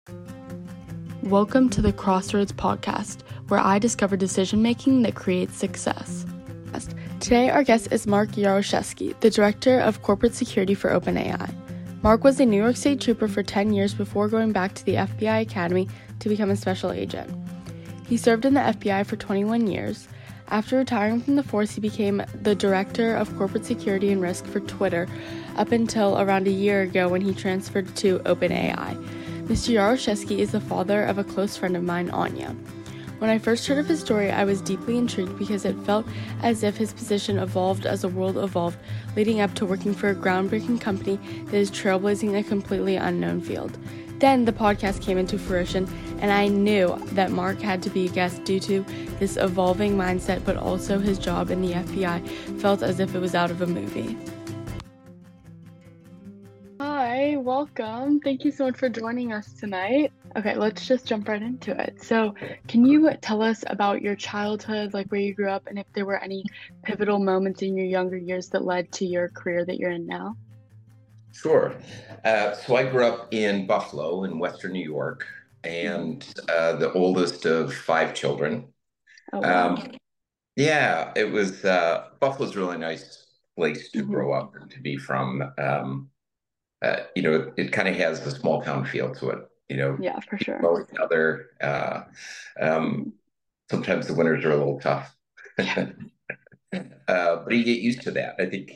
Welcome to the Crossroads podcast, where I discover decision-making that creates success. Today, our guest is Mark Yaroshevsky, the Director of Corporate Security for OpenAI. Mark was a New York State trooper for 10 years before going back to the FBI Academy to become a special agent. He served in the FBI for 21 years. After retiring from the force, he became the Director of Corporate Security and Risk for Twitter up until around a year ago when he transferred to OpenAI. Mr. Yaroshevsky is the father of a close friend of mine, Anya. When I first heard of his story, I was deeply intrigued because it felt as if his position evolved as the world evolved, leading up to working for a groundbreaking company that is trailblazing a completely unknown field. Then the podcast came into fruition, and I knew that Mark had to be a guest due to this evolving mindset, but also his job in the FBI felt as if it was out of a movie. Hi, welcome. Thank you so much for joining us tonight. Okay, let's just jump right into it. So, can you tell us about your childhood, like where you grew up, and if there were any pivotal moments in your younger years that led to your career that you're in now? Sure. So I grew up in Buffalo in Western New York, and the oldest of five children. Oh, wow. Yeah, it was Buffalo's a really nice place to grow up and to be from. It kind of has a small town feel to it. Yeah, for sure. Know each other. Sometimes the winters are a little tough, but you get used to that. I think,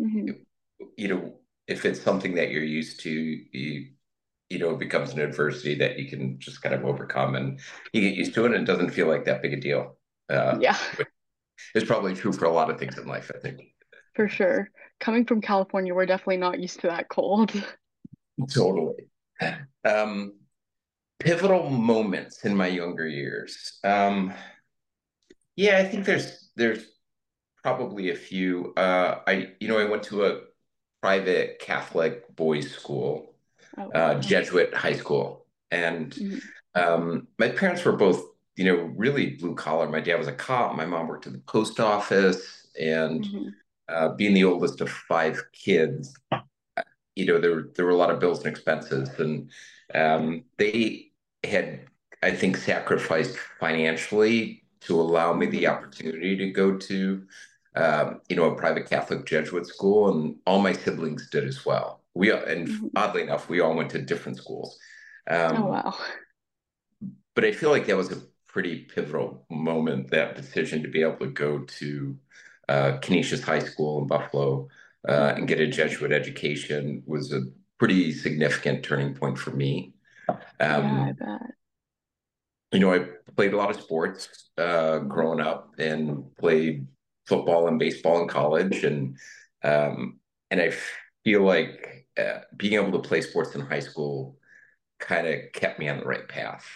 if it's something that you're used to, it becomes an adversity that you can just kind of overcome, and you get used to it, and it doesn't feel like that big a deal. Yeah, It's probably true for a lot of things in life, I think. for sure. Coming from California, we're definitely not used to that cold. Totally. Um, Pivotal moments in my younger years. Yeah, I think there's probably a few. I went to a private Catholic boys' school, Oh, wow. Jesuit high school, and my parents were both, really blue collar. My dad was a cop. My mom worked at the post office, and being the oldest of five kids, there were a lot of bills and expenses, and they had, I think, sacrificed financially to allow me the opportunity to go to, a private Catholic Jesuit school, and all my siblings did as well. Oddly enough, we all went to different schools. Oh, wow. But I feel like that was a pretty pivotal moment, that decision to be able to go to Canisius High School in Buffalo and get a Jesuit education was a pretty significant turning point for me. Yeah, I bet. I played a lot of sports growing up, and played football and baseball in college, and I feel like being able to play sports in high school kind of kept me on the right path.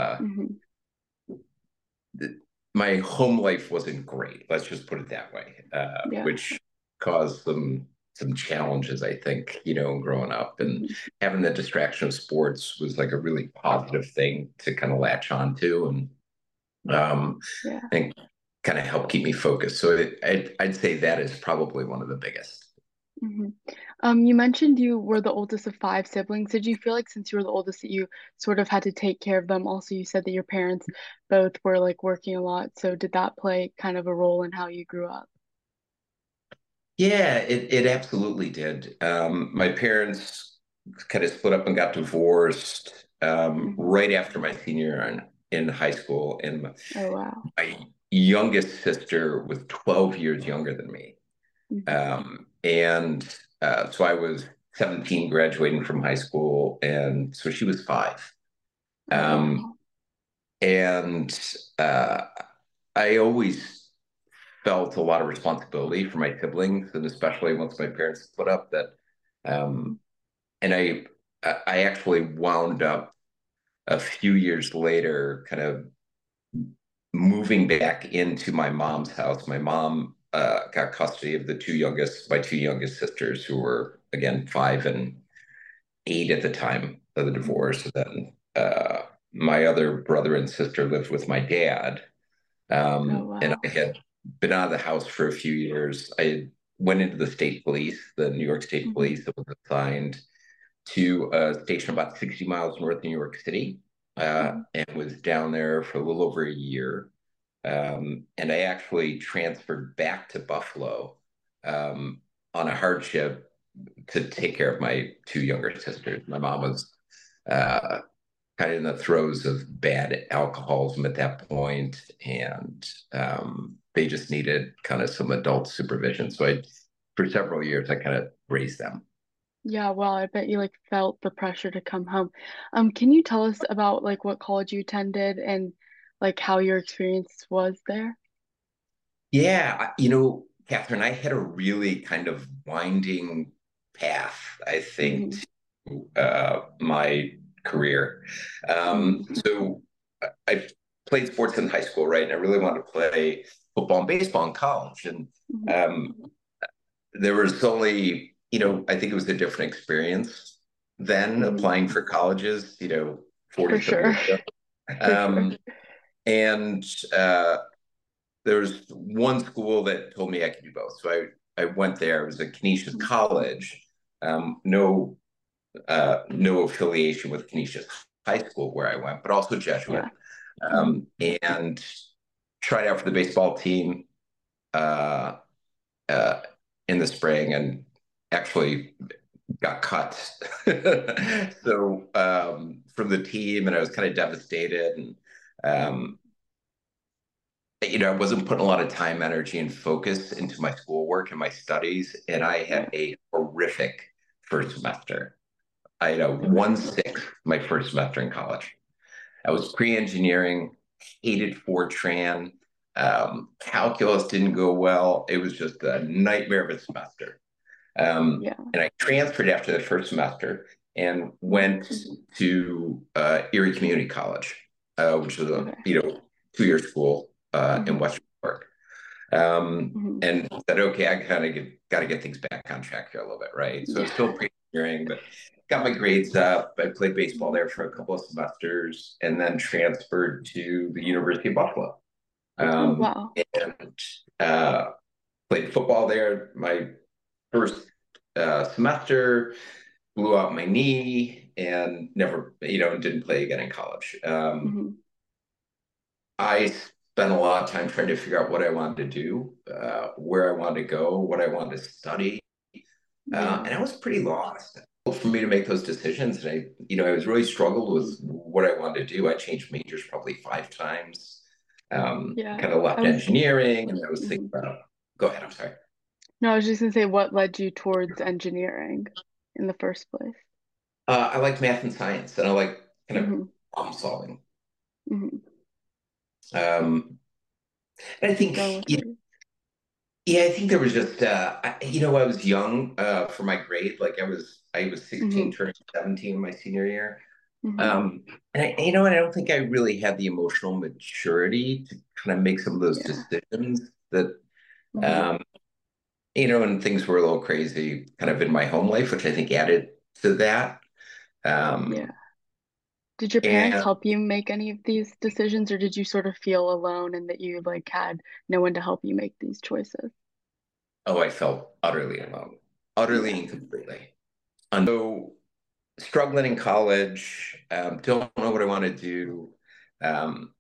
My home life wasn't great. Let's just put it that way, which caused some challenges, I think, growing up, and having the distraction of sports was like a really positive thing to kind of latch onto, and I think kind of help keep me focused. So I'd say that is probably one of the biggest. You mentioned you were the oldest of five siblings. Did you feel like since you were the oldest that you sort of had to take care of them? Also, you said that your parents both were like working a lot. So did that play kind of a role in how you grew up? Yeah, it absolutely did. My parents kind of split up and got divorced right after my senior year in high school, and Oh, wow. my youngest sister was 12 years younger than me. And so I was 17 graduating from high school, and so she was five. Um, and I always felt a lot of responsibility for my siblings, and especially once my parents split up, that and I actually wound up a few years later kind of moving back into my mom's house. My mom got custody of my two youngest sisters, who were again 5 and 8 at the time of the divorce. And then my other brother and sister lived with my dad. And I had been out of the house for a few years. I went into the state police, the New York State Police, that was assigned to a station about 60 miles north of New York City, Mhm. and was down there for a little over a year. And I actually transferred back to Buffalo on a hardship to take care of my two younger sisters. My mom was uh, kind of in the throes of bad alcoholism at that point, and they just needed kind of some adult supervision. So for several years, I kind of raised them. Yeah, well, I bet you like felt the pressure to come home. Can you tell us about like what college you attended and like how your experience was there? Yeah, Catherine, I had a really kind of winding path, I think, Hmm. to my career. Hmm. So I played sports in high school, right? And I really wanted to play football and baseball in college. And Hmm. um, there was only, I think it was a different experience then Hmm. applying for colleges, 40 For some sure. years ago. For sure. Um, and there was one school that told me I could do both. So I went there. It was at Canisius Mhm. College. No affiliation with Canisius High School where I went, but also Jesuit. Yeah. Hmm. And tried out for the baseball team uh, uh, in the spring and actually got cut. So from the team, and I was kind of devastated. And Hmm. um, I wasn't putting a lot of time, energy, and focus into my schoolwork and my studies, and I had Yeah. a horrific first semester. I had a Okay. 1.6 my first semester in college. I was pre-engineering, hated Fortran. Calculus didn't go well. It was just a nightmare of a semester. Yeah. And I transferred after the first semester and Hmm. went to Erie Community College, which is a Okay. 2-year school in Hmm. Western New York. Hmm. And said, okay, I kind of got to get things back on track here a little bit, right? So Yeah. it's still pre-engineering, but got my grades up. I played baseball there for a couple of semesters, and then transferred to the University of Buffalo. Oh, Um, wow. and uh, played football there. My first semester, blew out my knee, and never, didn't play again in college. Hmm. I spent a lot of time trying to figure out what I wanted to do, where I wanted to go, what I wanted to study, Yeah. and I was pretty lost for me to make those decisions. And I was really struggled Hmm. with what I wanted to do. I changed majors probably 5 times. Yeah. Kind of I left was, engineering, and I was thinking mhm. about. Go ahead. I'm sorry. No, I was just gonna say what led you towards engineering in the first place? I like math and science, and I like kind of Hmm. problem solving. Hmm. Um, and I Keep think, going with what you. yeah, I think there was just, I was young for my grade. Like I was 16, Hmm. turning 17 my senior year. Hmm. And I don't think I really had the emotional maturity to kind of make some of those Yeah. decisions that, Hmm. um, and things were a little crazy kind of in my home life, which I think added to that. Yeah. Um, Did your parents and help you make any of these decisions, or did you sort of feel alone and that you like had no one to help you make these choices? oh, I felt utterly alone, utterly Yeah. and completely. And so struggling in college, don't know what I want to do. Um,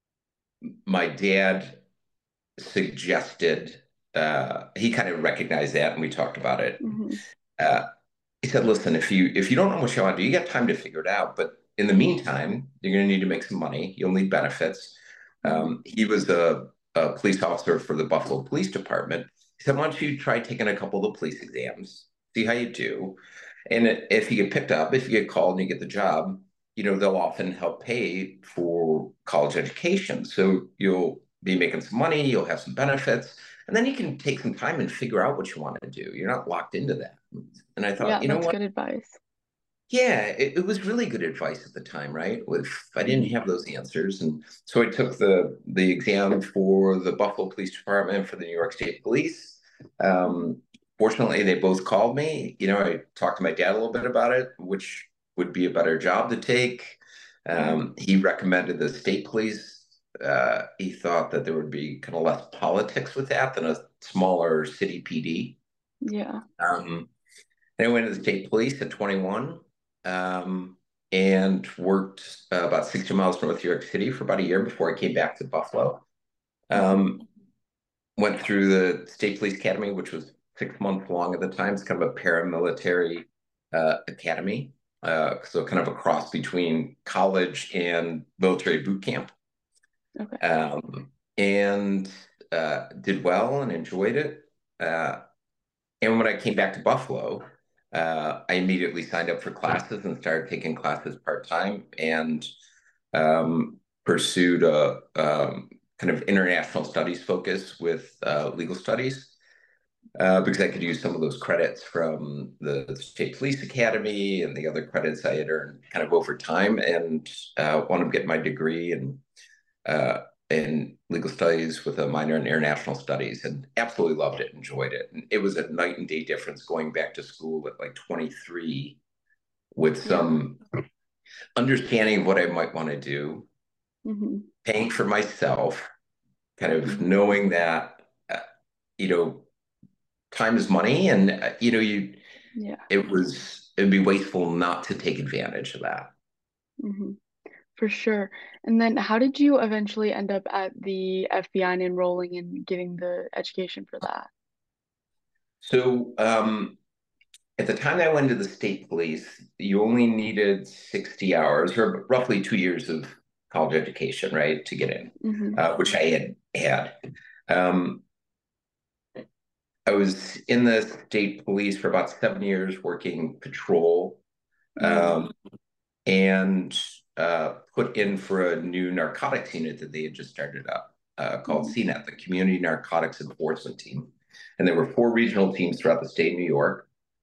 my dad suggested, he kind of recognized that, and we talked about it. Hmm. Uh, he said, "Listen, if you don't know what you want to do, you got time to figure it out. But in the meantime, you're going to need to make some money. You'll need benefits." Hmm. He was a police officer for the Buffalo Police Department. He said, "Why don't you try taking a couple of the police exams, see how you do, and if you get picked up, if you get called and you get the job, they'll often help pay for college education. So you'll be making some money, you'll have some benefits, and then you can take some time and figure out what you want to do. You're not locked into that." And I thought, Yeah, you know that's what? good advice. Yeah, it was really good advice at the time, right? I didn't Hmm. have those answers, and so I took the exam for the Buffalo Police Department for the New York State Police. Hmm. Um, Fortunately, they both called me. I talked to my dad a little bit about it, which would be a better job to take. Hmm. He recommended the state police. He thought that there would be kind of less politics with that than a smaller city PD. Yeah. And I went to the state police at 21. um, and worked about 60 miles north of New York City for about a year before I came back to Buffalo. Um, Went through the State Police Academy, which was 6 months long at the time. It's kind of a paramilitary academy, so kind of a cross between college and military boot camp. Okay. And did well and enjoyed it. Uh, and when I came back to Buffalo, I immediately signed up for classes and started taking classes part time and pursued a kind of international studies focus with legal studies because I could use some of those credits from the State Police Academy and the other credits I had earned kind of over time and wound up getting my degree uh, in legal studies with a minor in international studies and absolutely loved it, enjoyed it. And it was a night and day difference going back to school at like 23 with some understanding of what I might want to do, paying for myself, kind of knowing that, you know, time is money and, it'd be wasteful not to take advantage of that. For sure. And then how did you eventually end up at the FBI and enrolling and getting the education for that? So, at the time I went to the state police, you only needed 60 hours or roughly 2 years of college education, right, to get in, which I had. Um, I was in the state police for about 7 years working patrol and put in for a new narcotics unit that they had just started up called CNET, the Community Narcotics Enforcement Team. And there were 4 regional teams throughout the state of New York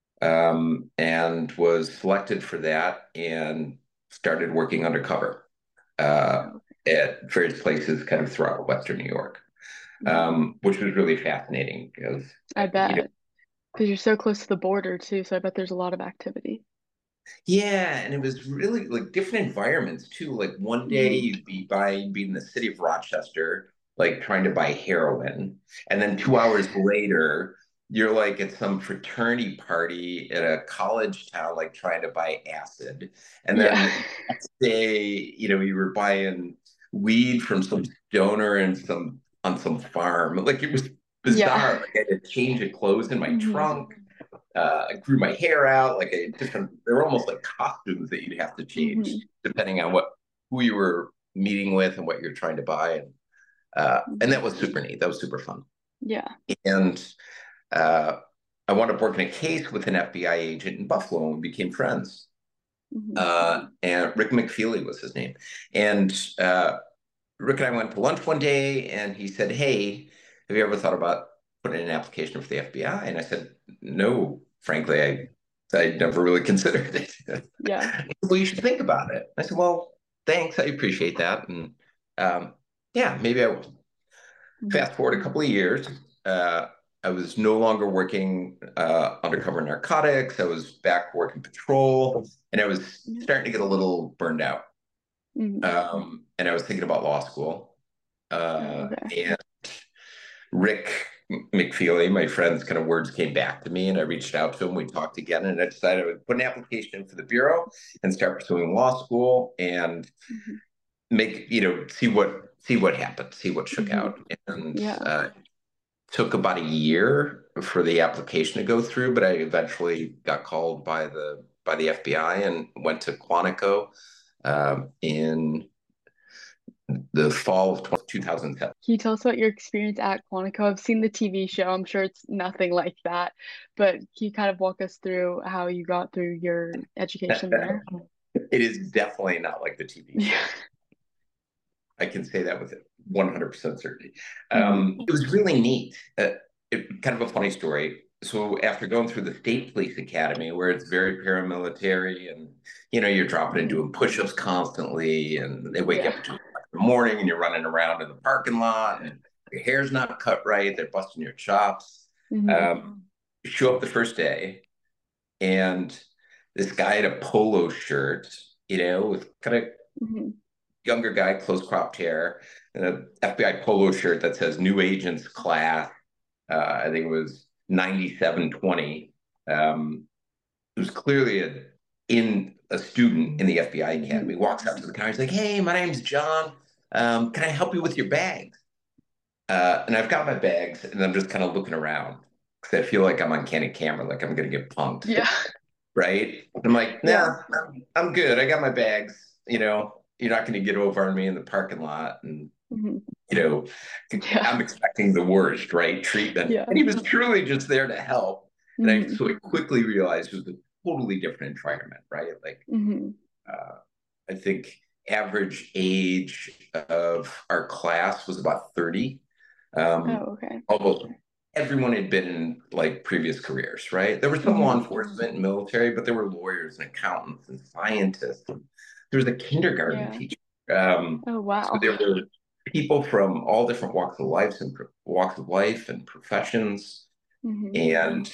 and was selected for that and started working undercover at various places kind of throughout Western New York, which was really fascinating because I bet. Because you're so close to the border too, so I bet there's a lot of activity. yeah, and it was really like different environments too. Like one day you'd be in the city of Rochester, like trying to buy heroin, and then 2 hours later, you're like at some fraternity party at a college town, like trying to buy acid, and then Yeah. the next day, you were buying weed from some stoner and some on some farm. Like it was Yeah. bizarre. Like I had to change of clothes in my trunk. I grew my hair out like a different. They were almost like costumes that you'd have to change depending on who you were meeting with and what you're trying to buy, and that was super neat. That was super fun. Yeah. And uh, I wound up working a case with an FBI agent in Buffalo and became friends. And Rick McFeely was his name. And Rick and I went to lunch one day, and he said, "Hey, have you ever thought about putting in an application for the FBI?" And I said, "No, frankly, I never really considered it." Yeah. Well, you should think about it. I said, "Well, thanks, I appreciate that." And yeah, maybe I will. Fast forward a couple of years, uh, I was no longer working undercover narcotics. I was back working patrol, and I was starting to get a little burned out. And I was thinking about law school. And Rick McFeely, my friend's kind of words came back to me, and I reached out to him. We talked again, and I decided I would put an application in for the bureau and start pursuing law school and make see what happened, see what shook out, and took about a year for the application to go through. But I eventually got called by the FBI and went to Quantico in the fall of 2007. Can you tell us about your experience at Quantico? I've seen the TV show. I'm sure it's nothing like that, but can you kind of walk us through how you got through your education there? It is definitely not like the TV show. I can say that with 100% certainty. It was really neat. Kind of a funny story. So after going through the State Police Academy, where it's very paramilitary, and you're dropping and doing push-ups constantly, and they wake you up at 2 o'clock in the morning, and you're running around in the parking lot, and your hair's not cut right, they're busting your chops. You show up the first day, and this guy in a polo shirt, with kind of younger guy, close cropped hair, and an FBI polo shirt that says "New Agents Class." I think it was 9720. It was clearly in a student in the FBI Hmm. Academy walks up to the counter. He's like, "Hey, my name's John. Can I help you with your bags?" And I've got my bags, and I'm just kind of looking around because I feel like I'm on candid camera, like I'm gonna get punked, Yeah. right? I'm like, Yeah. "Nah, I'm good. I got my bags. You're not gonna get over on me in the parking lot." And Hmm. you know, Yeah. I'm expecting the worst, right? Treatment. Yeah. And he was truly just there to help. And Hmm. I quickly realized it was a totally different environment, right? Like, Hmm. uh, I think average age of our class was about 30. Oh, okay. Although everyone had been in like previous careers, right? There was some law Hmm. enforcement and military, but there were lawyers and accountants and scientists. There was a kindergarten Yeah. teacher. Oh, So wow. there were people from all different walks of life and professions, Hmm. and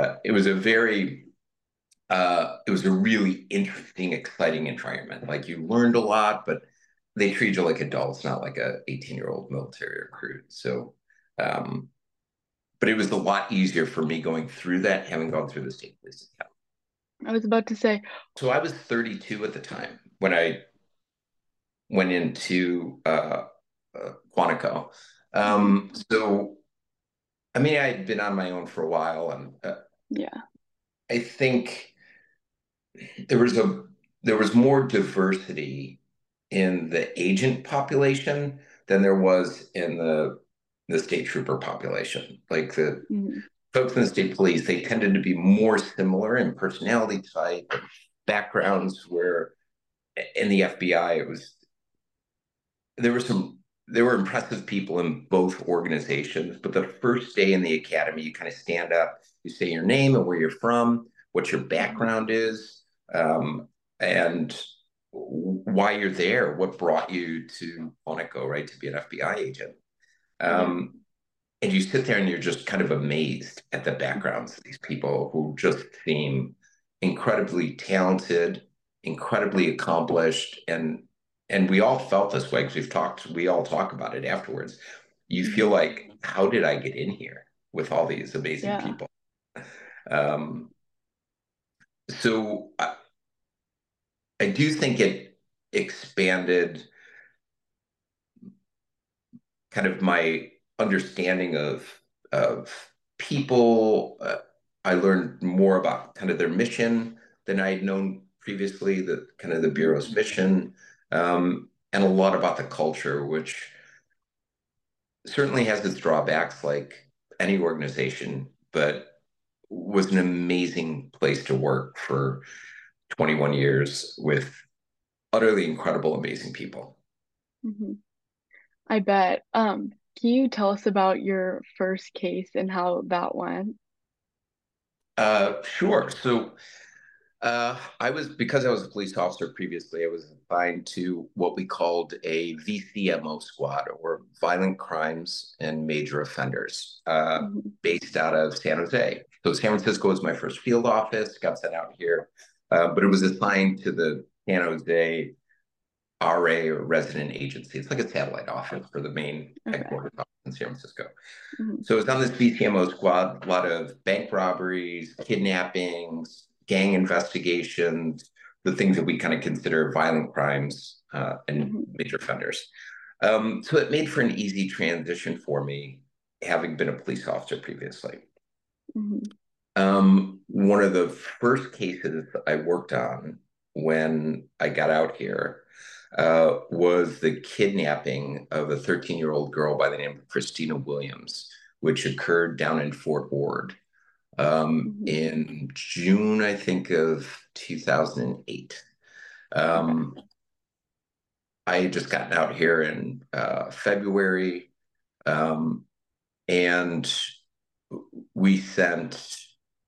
it was a really interesting, exciting environment. Like you learned a lot, but they treat you like adults, not like a 18-year-old military recruit. So, um, but it was a lot easier for me going through that, having gone through the state police academy. I was about to say, So I was 32 at the time when I went into Quantico. hmm, So I mean, I had been on my own for a while, and yeah. I think there was a there was more diversity in the agent population than there was in the state trooper population. Like the Hmm. folks in the state police, they tended to be more similar in personality type, backgrounds. Where in the FBI, it was there were some there were impressive people in both organizations, but the first day in the academy, you kind of stand up, you say your name and where you're from, what your Hmm. background is, and why you're there, what brought you to Quantico, right, to be an FBI agent. Yeah. Um, and you sit there and you're just kind of amazed at the backgrounds of these people who just seem incredibly talented, incredibly accomplished, and we all felt this way because we all talk about it afterwards. You feel Hmm. like, how did I get in here with all these amazing Yeah. people? Um, so I do think it expanded kind of my understanding of people. I learned more about kind of their mission than I had known previously. The kind of the Hmm. bureau's mission, and a lot about the culture, which certainly has its drawbacks, like any organization, but was an amazing place to work for 21 years with utterly incredible, amazing people. Hmm. I bet. Can you tell us about your first case and how that went? Sure. Because I was a police officer previously, I was assigned to what we called a VCMO squad, or Violent Crimes and Major Offenders, Hmm. based out of San Jose. So San Francisco was my first field office, got sent out here, but it was assigned to the San Jose RA, or resident agency. It's like a satellite office for the main Okay. headquarters office in San Francisco. Hmm. So it's on this BCMO squad, a lot of bank robberies, kidnappings, gang investigations, the things that we kind of consider violent crimes and Hmm. major offenders. So it made for an easy transition for me, having been a police officer previously. Hmm. One of the first cases I worked on when I got out here was the kidnapping of a 13-year-old girl by the name of Christina Williams, which occurred down in Fort Ord Hmm. in June, I think, of 2008. Okay. Um, I had just gotten out here in February, um, and we sent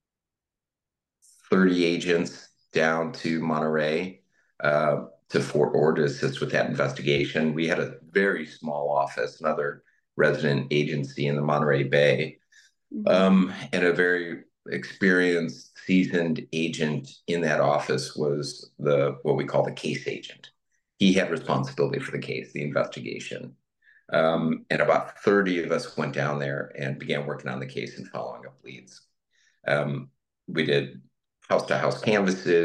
30 agents down to Monterey, to Fort Ord to assist with that investigation. We had a very small office, another resident agency in the Monterey Bay, Hmm. and a very experienced, seasoned agent in that office was the what we call the case agent. He had responsibility for the case, the investigation. Hmm. And about 30 of us went down there and began working on the case and following up leads. Um, we did house to house canvases.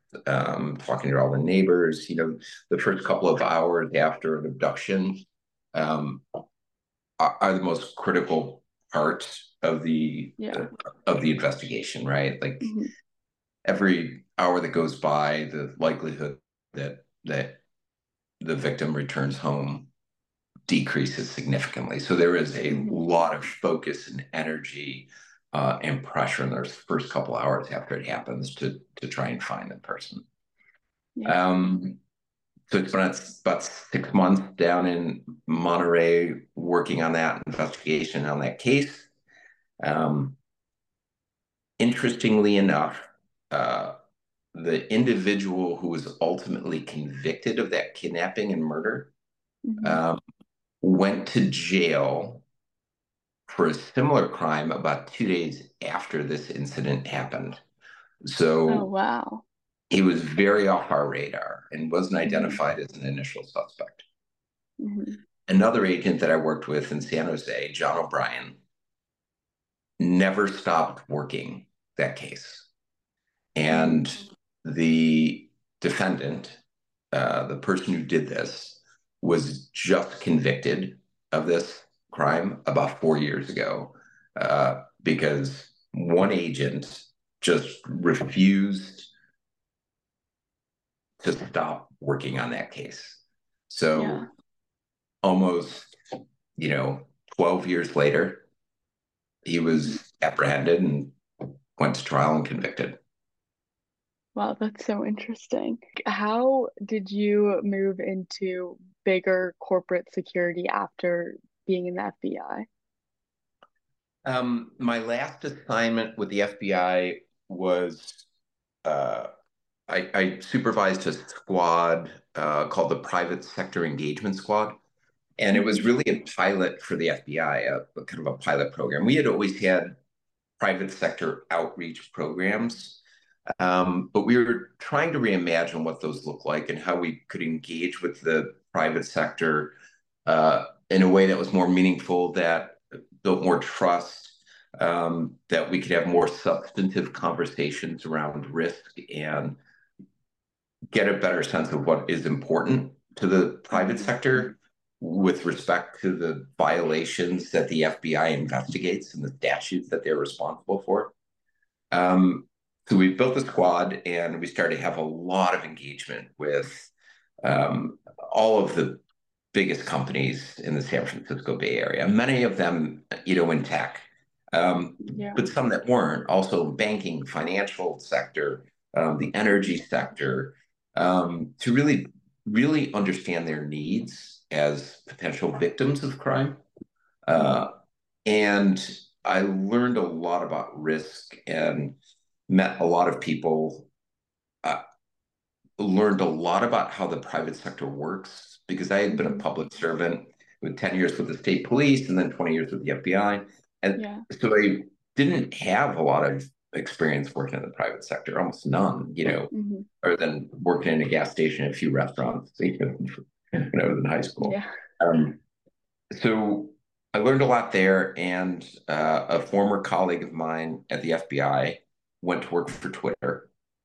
talking to all the neighbors. The first couple of hours after an abduction um, are the most critical part of the Yeah. investigation, right? Like Hmm. every hour that goes by, the likelihood that the victim returns home decreases significantly. So there is a Hmm. lot of focus and energy and pressure in those first couple hours after it happens to try and find the person. Yeah. Um, so it's been about 6 months down in Monterey working on that investigation on that case. Um, Interestingly enough, uh, the individual who was ultimately convicted of that kidnapping and murder Hmm. um, went to jail for a similar crime about 2 days after this incident happened. Oh, So wow. he was very off our radar and wasn't Hmm. identified as an initial suspect. Hmm. Another agent that I worked with in San Jose, John O'Brien, never stopped working that case. Hmm. And the defendant, the person who did this, was just convicted of this crime about 4 years ago because one agent just refused to stop working on that case. Yeah. So almost, 12 years later, he Hmm. was apprehended and went to trial and convicted. Wow, that's so interesting. How did you move into bigger corporate security after being in the FBI? My last assignment with the FBI was uh, I supervised a squad called the Private Sector Engagement Squad. And it was Hmm. really a pilot for the FBI, a kind of a pilot program. We had always had private sector outreach programs, but we were trying to reimagine what those look like and how we could engage with the private sector in a way that was more meaningful, that built more trust, that we could have more substantive conversations around risk and get a better sense of what is important to the private Hmm. sector with respect to the violations that the FBI investigates and the statutes that they're responsible for. Um, so we built the squad and we started to have a lot of engagement with all of the biggest companies in the San Francisco Bay Area, many of them, in tech, Yeah. but some that weren't, also banking, financial sector, the energy sector, to really, really understand their needs as potential victims of crime. Hmm. Uh, and I learned a lot about risk and met a lot of people, uh, learned a lot about how the private sector works because I had been a Hmm. public servant with 10 years with the state police and then 20 years with the FBI. And Yeah. so I didn't have a lot of experience working in the private sector, almost none, Hmm. other than working in a gas station and a few restaurants, when I was in high school. Yeah. Um, so I learned a lot there, and a former colleague of mine at the FBI went to work for Twitter,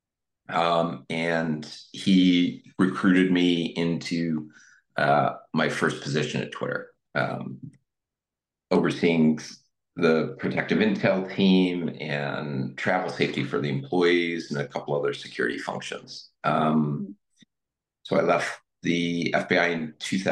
and he recruited me into my first position at Twitter, overseeing the protective intel team and travel safety for the employees and a couple other security functions. So I left the FBI in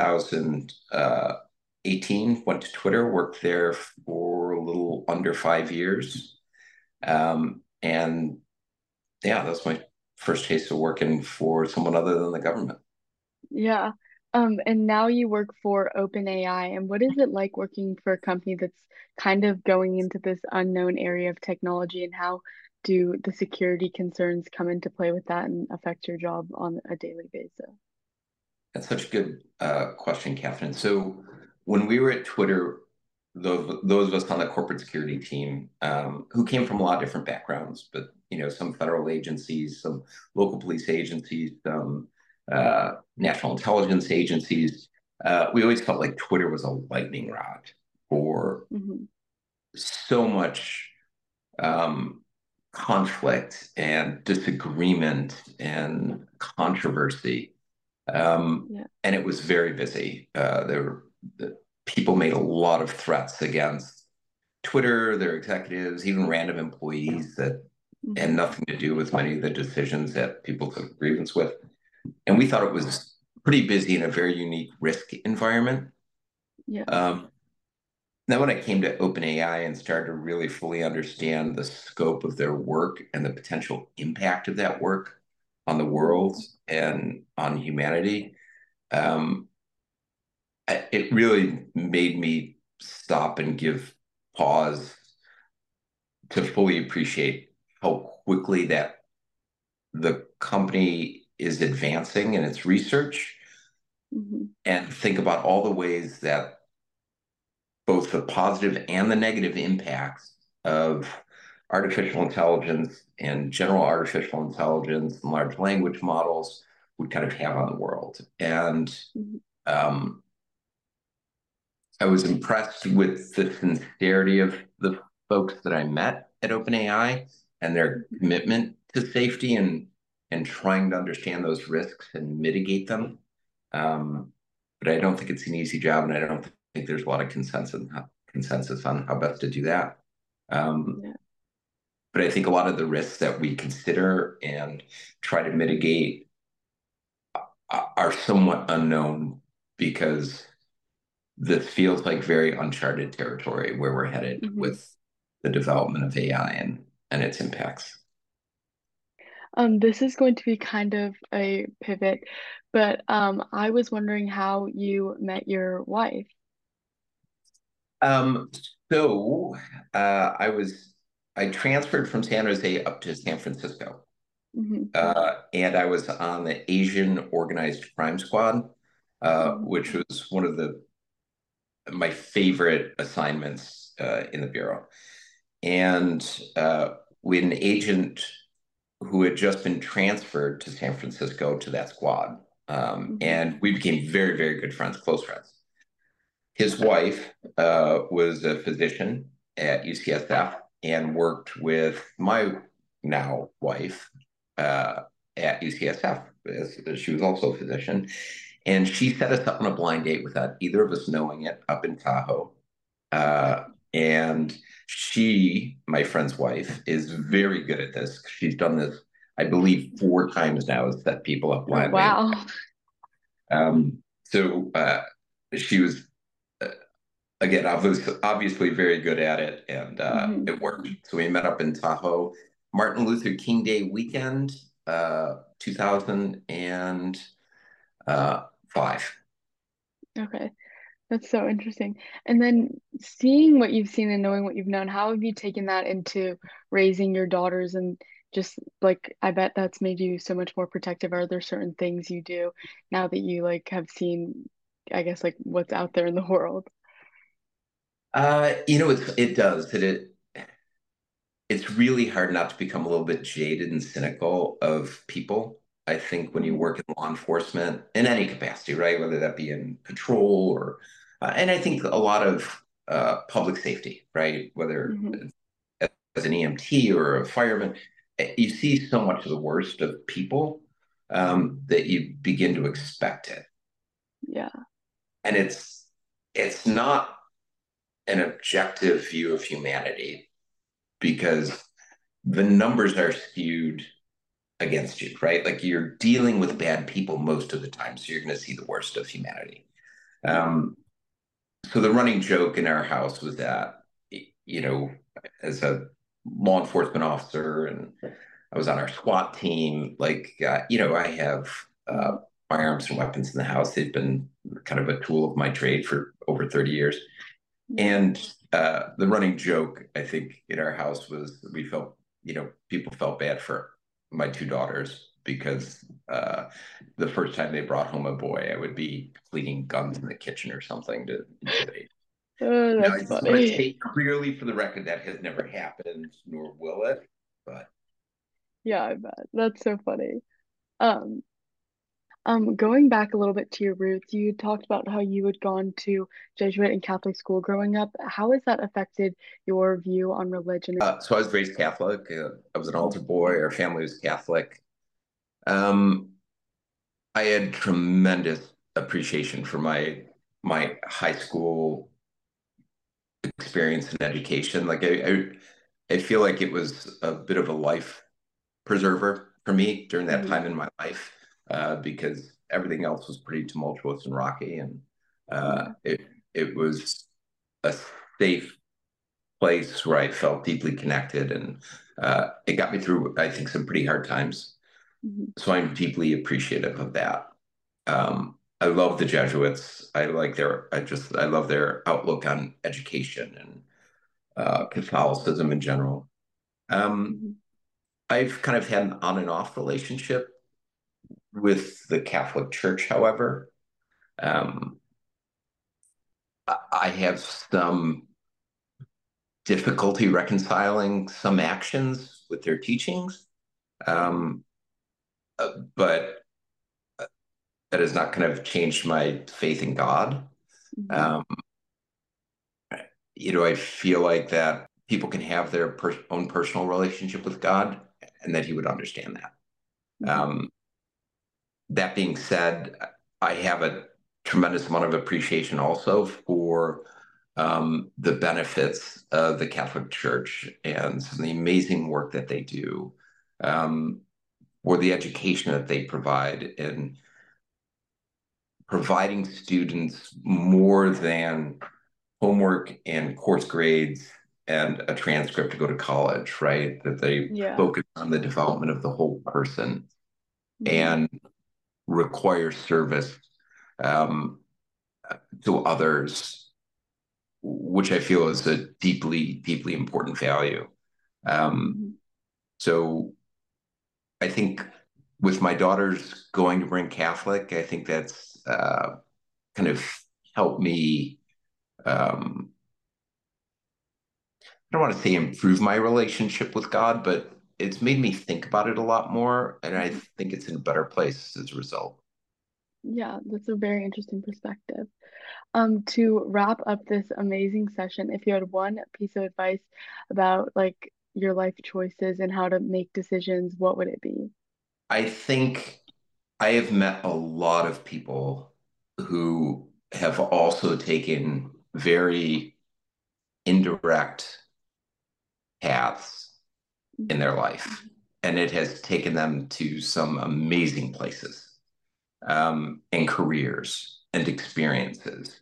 2018, went to Twitter, worked there for a little under 5 years. And yeah, that's my first taste of working for someone other than the government. Yeah. And now you work for OpenAI, and what is it like working for a company that's kind of going into this unknown area of technology, and how do the security concerns come into play with that and affect your job on a daily basis? That's such a good question, Catherine. So when we were at Twitter, those of us on the corporate security team, who came from a lot of different backgrounds, but some federal agencies, some local police agencies, some national intelligence agencies, we always felt like Twitter was a lightning rod for Hmm. so much um, conflict and disagreement and controversy. Um, Yeah. and it was very busy. The people made a lot of threats against Twitter, their executives, even random employees that had Hmm. nothing to do with many of the decisions that people took grievance with. And we thought it was pretty busy in a very unique risk environment. Yeah. Um, Then when I came to OpenAI and started to really fully understand the scope of their work and the potential impact of that work on the Mhm. world and on humanity, um, it really made me stop and give pause to fully appreciate how quickly that the company is advancing in its research Mhm. and think about all the ways that both the positive and the negative impacts of artificial intelligence and general artificial intelligence and large language models would kind of have on the world. And Mhm. um, I was impressed with the sincerity of the folks that I met at OpenAI and their Mhm. commitment to safety and trying to understand those risks and mitigate them. Um, but I don't think it's an easy job, and I don't think there's a lot of consensus on how best to do that. Um, Yeah. but I think a lot of the risks that we consider and try to mitigate are somewhat unknown because this feels like very uncharted territory where we're headed Mhm. with the development of AI and its impacts. This is going to be kind of a pivot, but I was wondering how you met your wife. Um, so I transferred from San Jose up to San Francisco, Hmm. and I was on the Asian Organized Crime Squad, Hmm. which was one of the my favorite assignments in the bureau. And we had an agent who had just been transferred to San Francisco to that squad. Hmm. And we became very, very good friends, close friends. His wife was a physician at UCSF and worked with my now wife uh, at UCSF. She was also a physician. And she set us up on a blind date without either of us knowing it up in Tahoe. Uh, and she, my friend's wife, is very good at this. She's done this, I believe, 4 times now, has set people up Oh, blindly. wow. So she was again, I was obviously very good at it, and Hmm. it worked. So we met up in Tahoe, Martin Luther King Day weekend, 2005. Okay, that's so interesting. And then seeing what you've seen and knowing what you've known, how have you taken that into raising your daughters and just like I bet that's made you so much more protective. Are there certain things you do now that you like have seen, I guess, like what's out there in the world? It does. It's really hard not to become a little bit jaded and cynical of people. I think when you Hmm. work in law enforcement in any capacity, right, whether that be in patrol and I think a lot of public safety, right, whether Hmm. as an EMT or a fireman, you see so much of the worst of people that you begin to expect it, Yeah. and it's not an objective view of humanity because the numbers are skewed against you, right? Like you're dealing with bad people most of the time, so you're going to see the worst of humanity. Yeah. Um, so the running joke in our house was that, you know, as a law enforcement officer, and I was on our SWAT team, I have Hmm. firearms and weapons in the house. They've been kind of a tool of my trade for over 30 years. Yeah. And the running joke, I think, in our house was people felt bad for my 2 daughters because the first time they brought home a boy, I would be cleaning guns in the kitchen or something to intimidate. Oh, Now, I that's just want to funny. state clearly for the record that has never happened, nor will it. But Yeah, I bet. That's so funny. Um, Going back a little bit to your roots, you talked about how you had gone to Jesuit and Catholic school growing up. How has that affected your view on religion? So I was raised Catholic. I was an altar boy. Our family was Catholic. Um, I had tremendous appreciation for my high school experience and education. I feel like it was a bit of a life preserver for me during that Hmm. time in my life, because everything else was pretty tumultuous and rocky, and Yeah. it was a safe place where I felt deeply connected, and it got me through, I think, some pretty hard times. Hmm. So I'm deeply appreciative of that. I love the Jesuits. I love their outlook on education and Catholicism in general. Um, Hmm. I've kind of had an on and off relationship with the Catholic Church, however. Um, I have some difficulty reconciling some actions with their teachings, um, but that has not kind of changed my faith in God. Hmm. Um, I feel like that people can have their own personal relationship with God and that He would understand that. Hmm. Um, that being said, I have a tremendous amount of appreciation also for the benefits of the Catholic Church and some of the amazing work that they do, um, or the education that they provide in providing students more than homework and course grades and a transcript to go to college, right? That they Yeah. focus on the development of the whole person Hmm. and require service um, to others, which I feel is a deeply, deeply important value. Um, Hmm. so I think with my daughters going to bring Catholic, I think that's kind of helped me. Um, I don't want to say improve my relationship with God, but it's made me think about it a lot more, and I Hmm. think it's in a better place as a result. Yeah, that's a very interesting perspective. To wrap up this amazing session, if you had one piece of advice about like your life choices and how to make decisions, what would it be? I think I have met a lot of people who have also taken very indirect paths in Hmm. their life, and it has taken them to some amazing places, and careers and experiences.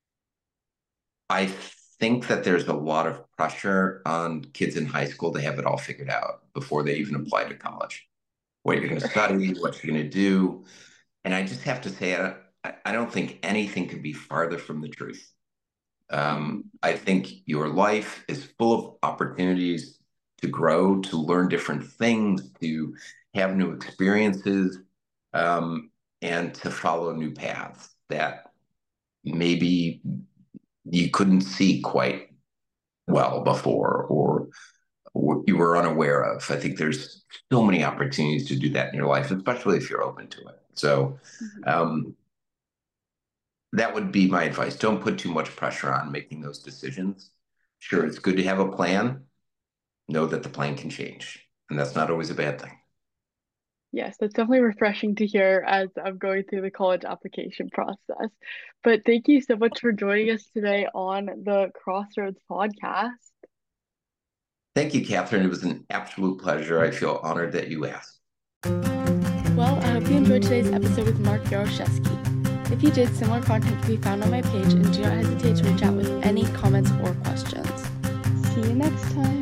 I think that there's a lot of pressure on kids in high school to have it all figured out before they even Hmm. apply to college. What For you're going to sure. study, what you're going to do. And I just have to say, I don't think anything could be farther from the truth. Hmm. I think your life is full of opportunities to grow, to learn different things, to have new experiences, um, and to follow new paths that maybe you couldn't see quite well before or you were unaware of. I think there's so many opportunities to do that in your life, especially if you're open to it. So, Hmm. um, that would be my advice. Don't put too much pressure on making those decisions. Sure, it's good to have a plan. Know that the plan can change, and that's not always a bad thing. Yes, that's definitely refreshing to hear as I'm going through the college application process. But thank you so much for joining us today on the Crossroads podcast. Thank you, Catherine. It was an absolute pleasure. I feel honored that you asked. Well, I hope you enjoyed today's episode with Mark Yaroshevsky. If you did, similar content can be found on my page, and do not hesitate to reach out with any comments or questions. See you next time.